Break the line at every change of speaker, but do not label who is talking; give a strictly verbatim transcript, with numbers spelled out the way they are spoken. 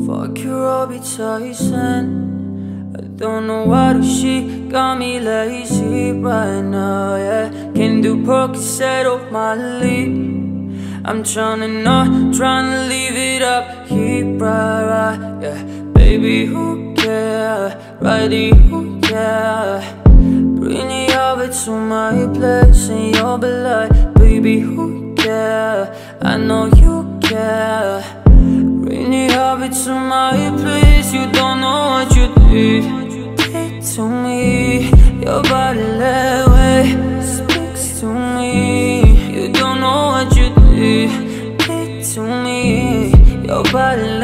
Fuck your Robbie Tyson. I don't know why the she got me lazy right now, yeah. Can't do Percocet off my lip. I'm tryna not, tryna leave it up here, right, right, yeah. Baby, who cares? Righty, who cares? Bring the over to my place and you'll be like, baby, who cares? I know you care. Bring the over to my place. You don't know what you did did to me. Your body that way speaks to me. You don't know what you did did to me. Your body